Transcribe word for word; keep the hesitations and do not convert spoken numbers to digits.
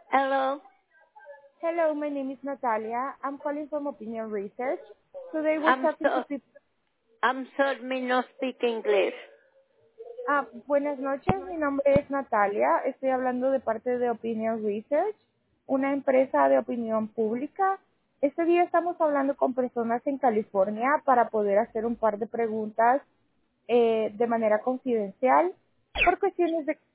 Hello. Hello, my name is Natalia. I'm calling from Opinion Research. Today we're I'm talking to so people. I'm sorry, me no speak English. Ah, buenas noches, mi nombre es Natalia. Estoy hablando de parte de Opinion Research, una empresa de opinión pública. Este día estamos hablando con personas en California para poder hacer un par de preguntas eh, de manera confidencial por cuestiones de